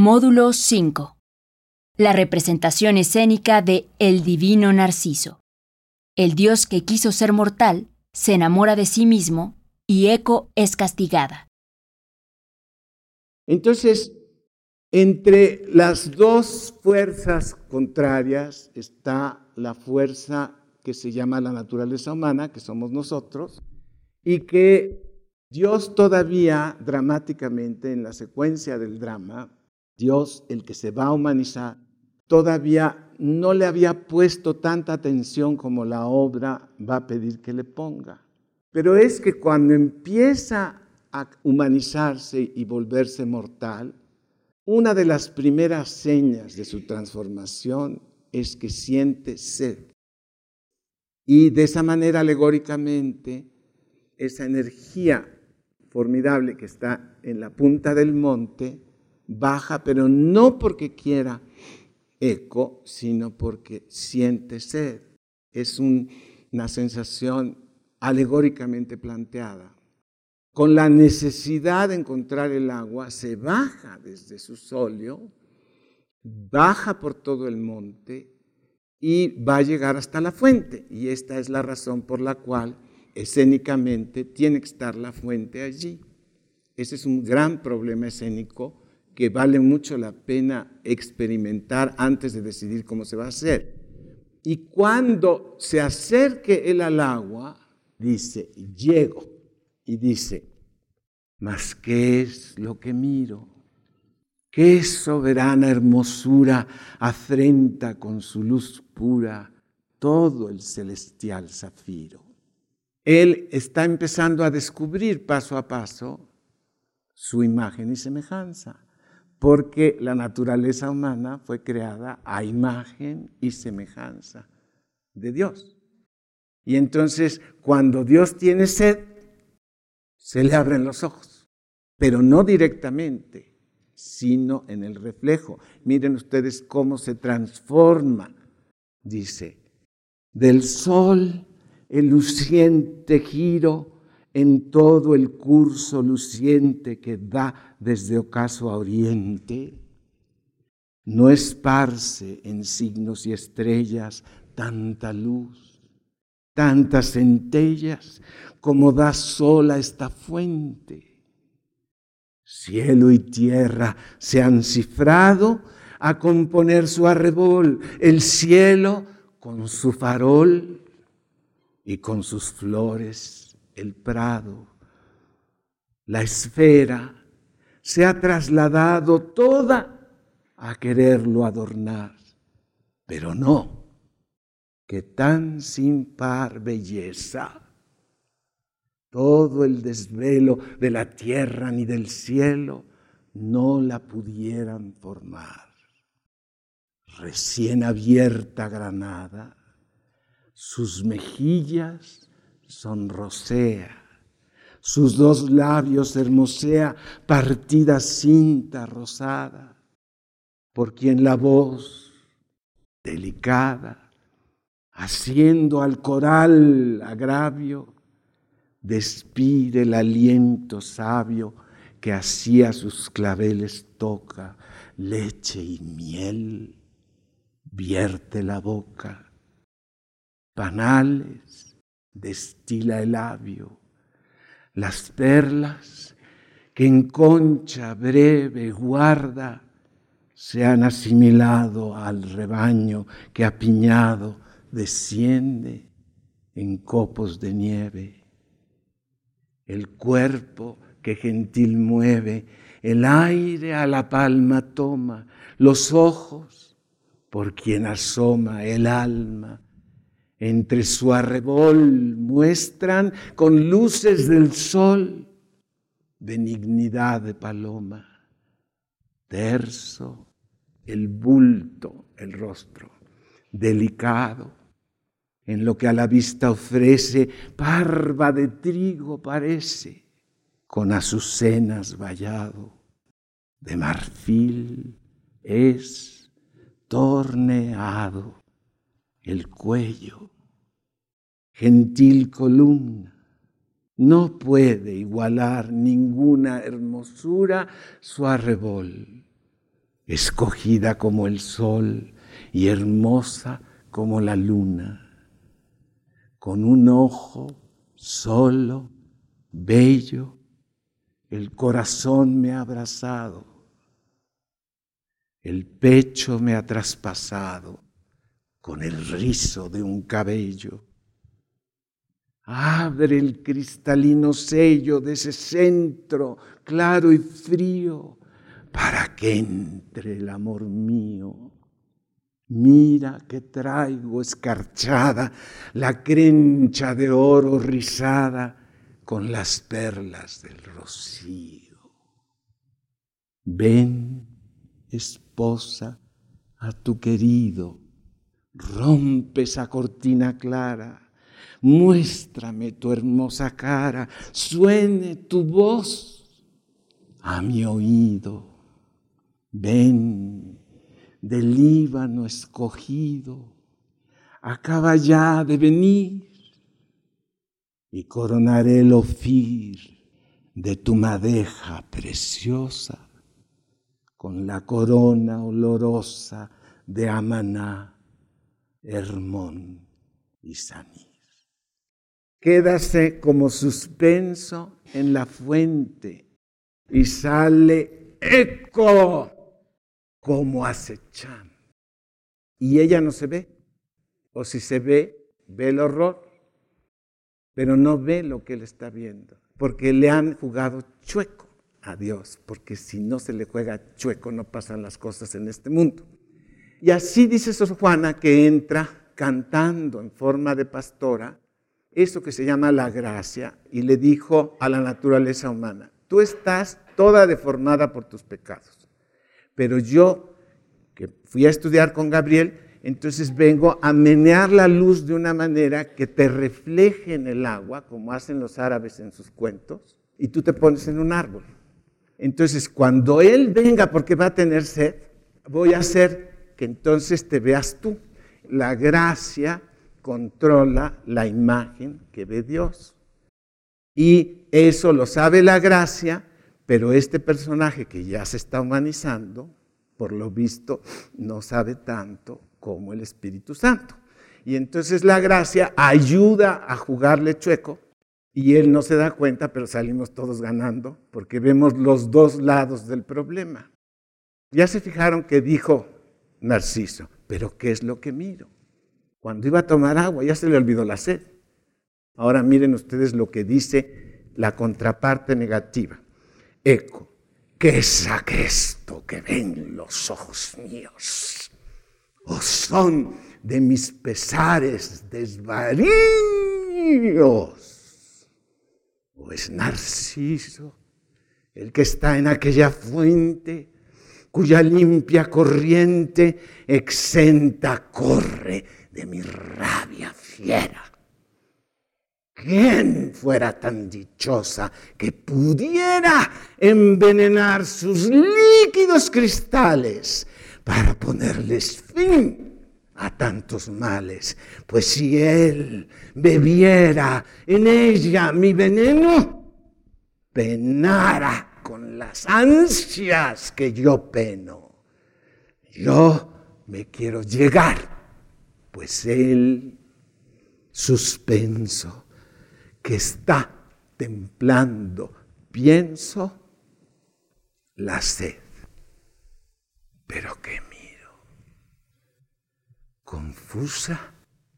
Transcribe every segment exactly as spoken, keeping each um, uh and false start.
Módulo cinco. La representación escénica de El Divino Narciso. El dios que quiso ser mortal se enamora de sí mismo y Eco es castigada. Entonces, entre las dos fuerzas contrarias está la fuerza que se llama la naturaleza humana, que somos nosotros, y que Dios todavía dramáticamente en la secuencia del drama, Dios, el que se va a humanizar, todavía no le había puesto tanta atención como la obra va a pedir que le ponga. Pero es que cuando empieza a humanizarse y volverse mortal, una de las primeras señas de su transformación es que siente sed. Y de esa manera, alegóricamente, esa energía formidable que está en la punta del monte baja, pero no porque quiera Eco, sino porque siente sed. Es un, una sensación alegóricamente planteada. Con la necesidad de encontrar el agua, se baja desde su solio, baja por todo el monte y va a llegar hasta la fuente. Y esta es la razón por la cual escénicamente tiene que estar la fuente allí. Ese es un gran problema escénico que vale mucho la pena experimentar antes de decidir cómo se va a hacer. Y cuando se acerque él al agua, dice, llego. Y dice, ¿mas qué es lo que miro? ¿Qué soberana hermosura afrenta con su luz pura todo el celestial zafiro? Él está empezando a descubrir paso a paso su imagen y semejanza, porque la naturaleza humana fue creada a imagen y semejanza de Dios. Y entonces, cuando Dios tiene sed, se le abren los ojos, pero no directamente, sino en el reflejo. Miren ustedes cómo se transforma, dice, del sol el luciente giro en todo el curso luciente que da desde ocaso a oriente, no esparce en signos y estrellas tanta luz, tantas centellas como da sola esta fuente. Cielo y tierra se han cifrado a componer su arrebol, el cielo con su farol y con sus flores el prado. La esfera se ha trasladado toda a quererlo adornar, pero no, que tan sin par belleza, todo el desvelo de la tierra ni del cielo no la pudieran formar. Recién abierta granada, sus mejillas sonrosea, sus dos labios hermosea partida cinta rosada, por quien la voz delicada, haciendo al coral agravio, despide el aliento sabio que hacia sus claveles toca, leche y miel, vierte la boca, panales destila el labio, las perlas que en concha breve guarda se han asimilado al rebaño que apiñado desciende en copos de nieve. El cuerpo que gentil mueve, el aire a la palma toma, los ojos por quien asoma el alma. Entre su arrebol muestran con luces del sol benignidad de paloma. Terso el bulto, el rostro, delicado, en lo que a la vista ofrece, parva de trigo parece, con azucenas vallado, de marfil es torneado el cuello, gentil columna, no puede igualar ninguna hermosura su arrebol. escogida como el sol y hermosa como la luna, con un ojo solo, bello, el corazón me ha abrazado, el pecho me ha traspasado con el rizo de un cabello. Abre el cristalino sello de ese centro claro y frío para que entre el amor mío. Mira que traigo escarchada la crencha de oro rizada con las perlas del rocío. Ven, esposa, a tu querido, rompe esa cortina clara. Muéstrame tu hermosa cara, suene tu voz a mi oído. Ven del Líbano escogido, acaba ya de venir y coronaré el ofir de tu madeja preciosa con la corona olorosa de Amaná, Hermón y Sanir. Quédase como suspenso en la fuente y sale eco como acechando. Y ella no se ve, o si se ve, ve el horror, pero no ve lo que él está viendo, porque le han jugado chueco a Dios, porque si no se le juega chueco no pasan las cosas en este mundo. Y así dice Sor Juana, que entra cantando en forma de pastora, eso que se llama la gracia, y le dijo a la naturaleza humana: tú estás toda deformada por tus pecados, pero yo, que fui a estudiar con Gabriel, entonces vengo a menear la luz de una manera que te refleje en el agua, como hacen los árabes en sus cuentos, y tú te pones en un árbol. Entonces, cuando él venga, porque va a tener sed, voy a hacer que entonces te veas tú. La gracia controla la imagen que ve Dios. Y eso lo sabe la gracia, pero este personaje que ya se está humanizando, por lo visto, no sabe tanto como el Espíritu Santo. Y entonces la gracia ayuda a jugarle chueco, y él no se da cuenta, pero salimos todos ganando, porque vemos los dos lados del problema. Ya se fijaron que dijo Narciso: ¿pero qué es lo que miro? Cuando iba a tomar agua ya se le olvidó la sed. Ahora miren ustedes lo que dice la contraparte negativa. Eco: ¿qué es esto que ven los ojos míos? ¿O son de mis pesares desvaríos? ¿O es Narciso el que está en aquella fuente cuya limpia corriente exenta corre de mi rabia fiera? ¿Quién fuera tan dichosa que pudiera envenenar sus líquidos cristales para ponerles fin a tantos males? Pues si él bebiera en ella mi veneno, penara con las ansias que yo peno. Yo me quiero llegar, pues él, suspenso, que está templando, pienso, la sed. Pero que miro, confusa,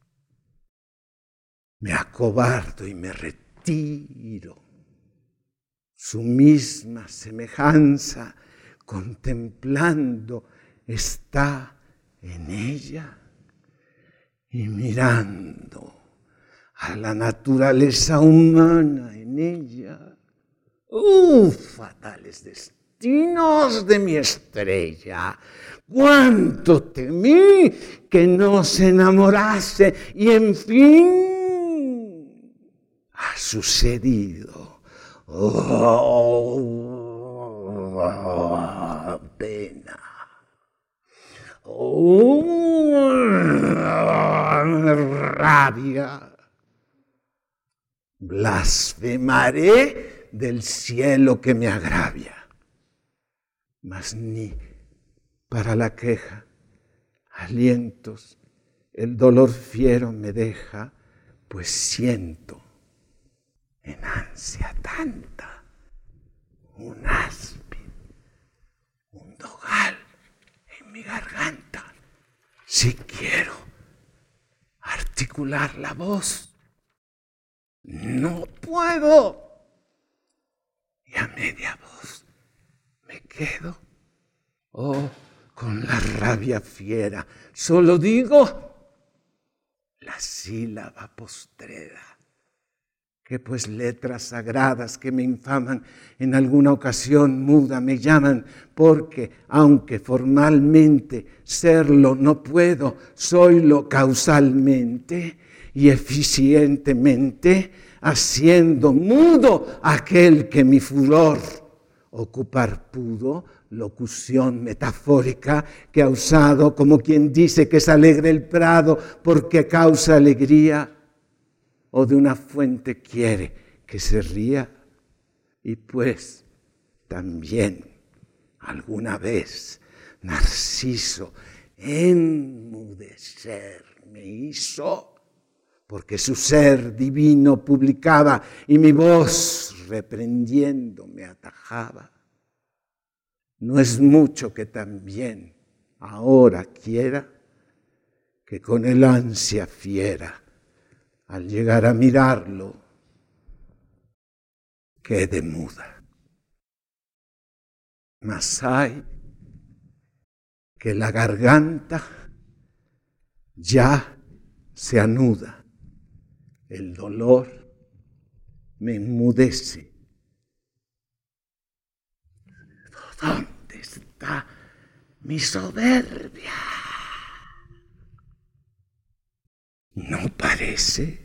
me acobardo y me retiro. Su misma semejanza contemplando está en ella y mirando a la naturaleza humana en ella. ¡Uh, fatales destinos de mi estrella! ¡Cuánto temí que no se enamorase! Y en fin, ha sucedido. ¡Oh, pena! ¡Oh, rabia! Blasfemaré del cielo que me agravia, mas ni para la queja, alientos, el dolor fiero me deja, pues siento en ansia tanta un áspid, un dogal en mi garganta. Si quiero articular la voz, no puedo. Y a media voz me quedo. Oh, con la rabia fiera, solo digo la sílaba postrera, que pues letras sagradas que me infaman en alguna ocasión muda me llaman, porque aunque formalmente serlo no puedo, soylo causalmente y eficientemente, haciendo mudo aquel que mi furor ocupar pudo, locución metafórica que ha usado como quien dice que es alegre el prado porque causa alegría, o de una fuente quiere que se ría. Y pues también alguna vez Narciso enmudecer me hizo, porque su ser divino publicaba y mi voz reprendiendo me atajaba. No es mucho que también ahora quiera que con el ansia fiera, al llegar a mirarlo, quede muda. Mas hay que la garganta ya se anuda, el dolor me enmudece. ¿Dónde está mi soberbia? ¿No parece?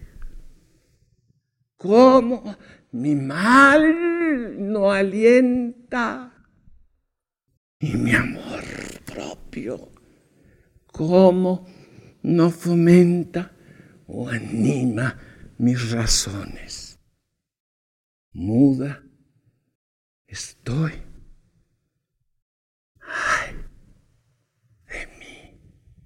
¿Cómo mi mal no alienta? Y mi amor propio, ¿cómo no fomenta o anima mis razones? Muda estoy. Ay, de mí.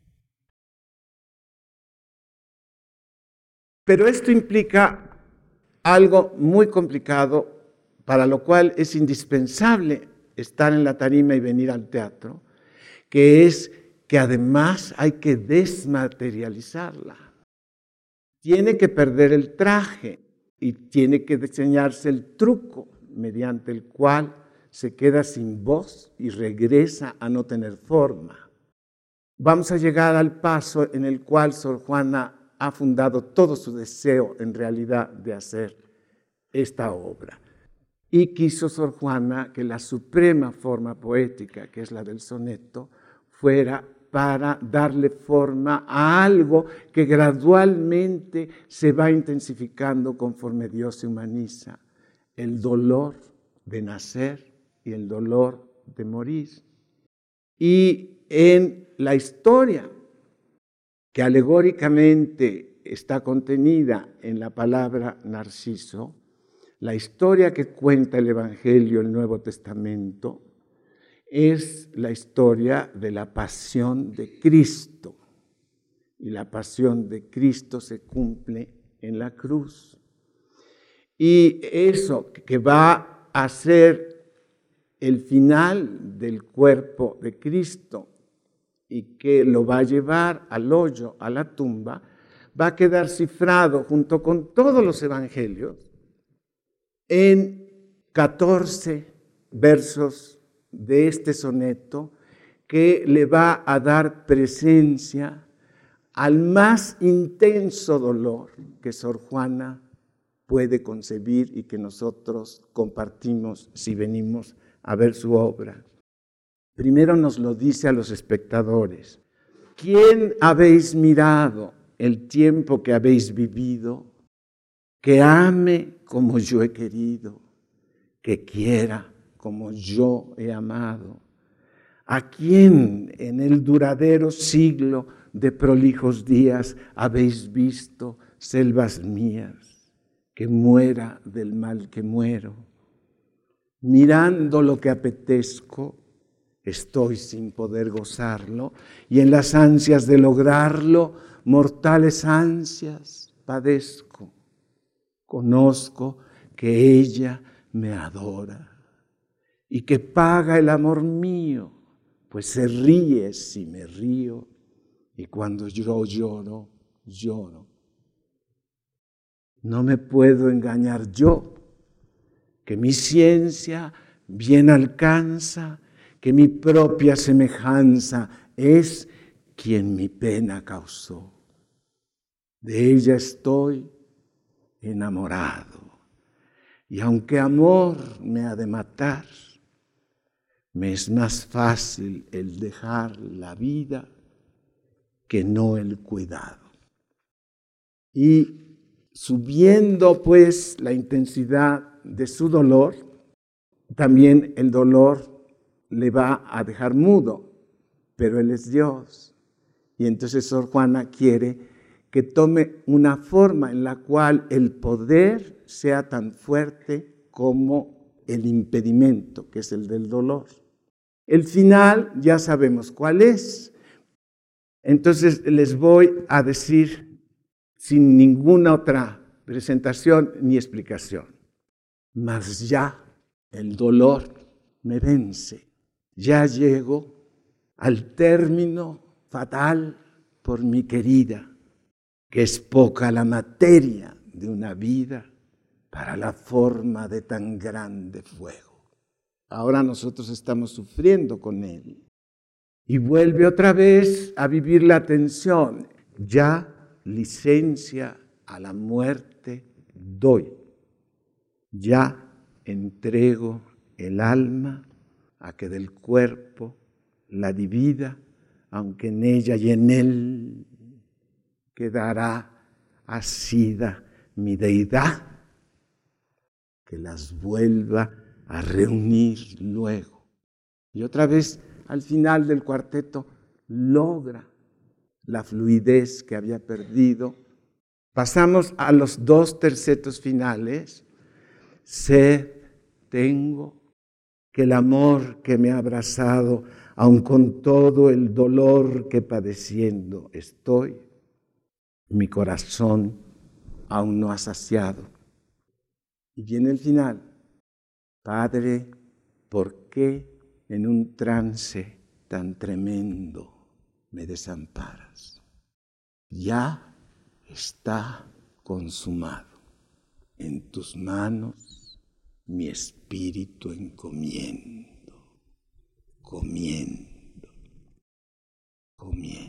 Pero esto implica algo muy complicado, para lo cual es indispensable estar en la tarima y venir al teatro, que es que además hay que desmaterializarla. Tiene que perder el traje y tiene que diseñarse el truco mediante el cual se queda sin voz y regresa a no tener forma. Vamos a llegar al paso en el cual Sor Juana ha fundado todo su deseo en realidad de hacer esta obra. Y quiso Sor Juana que la suprema forma poética, que es la del soneto, fuera para darle forma a algo que gradualmente se va intensificando conforme Dios se humaniza. El dolor de nacer y el dolor de morir. Y en la historia que alegóricamente está contenida en la palabra Narciso, la historia que cuenta el Evangelio, el Nuevo Testamento, es la historia de la pasión de Cristo. Y la pasión de Cristo se cumple en la cruz. Y eso que va a ser el final del cuerpo de Cristo y que lo va a llevar al hoyo, a la tumba, va a quedar cifrado junto con todos los evangelios en catorce versos de este soneto que le va a dar presencia al más intenso dolor que Sor Juana puede concebir y que nosotros compartimos si venimos a ver su obra. Primero nos lo dice a los espectadores. ¿Quién habéis mirado el tiempo que habéis vivido? Que ame como yo he querido, que quiera como yo he amado. ¿A quién en el duradero siglo de prolijos días habéis visto, selvas mías, que muera del mal que muero? Mirando lo que apetezco, estoy sin poder gozarlo, y en las ansias de lograrlo, mortales ansias, padezco. Conozco que ella me adora y que paga el amor mío, pues se ríe si me río, y cuando yo lloro, lloro. No me puedo engañar yo, que mi ciencia bien alcanza, que mi propia semejanza es quien mi pena causó. De ella estoy enamorado, y aunque amor me ha de matar, me es más fácil el dejar la vida que no el cuidado. Y subiendo pues la intensidad de su dolor, también el dolor le va a dejar mudo, pero Él es Dios. Y entonces Sor Juana quiere que tome una forma en la cual el poder sea tan fuerte como el impedimento, que es el del dolor. El final ya sabemos cuál es. Entonces les voy a decir sin ninguna otra presentación ni explicación. Mas ya el dolor me vence. Ya llego al término fatal por mi querida, que es poca la materia de una vida para la forma de tan grande fuego. Ahora nosotros estamos sufriendo con él. Y vuelve otra vez a vivir la tensión. Ya licencia a la muerte doy. Ya entrego el alma a que del cuerpo la divida, aunque en ella y en él quedará asida mi deidad, que las vuelva a reunir luego. Y otra vez, al final del cuarteto, logra la fluidez que había perdido. Pasamos a los dos tercetos finales. Sé, tengo, que el amor que me ha abrazado, aun con todo el dolor que padeciendo estoy, mi corazón aún no ha saciado. Y viene el final. Padre, ¿por qué en un trance tan tremendo me desamparas? Ya está consumado. En tus manos mi espíritu encomiendo, comiendo, comiendo.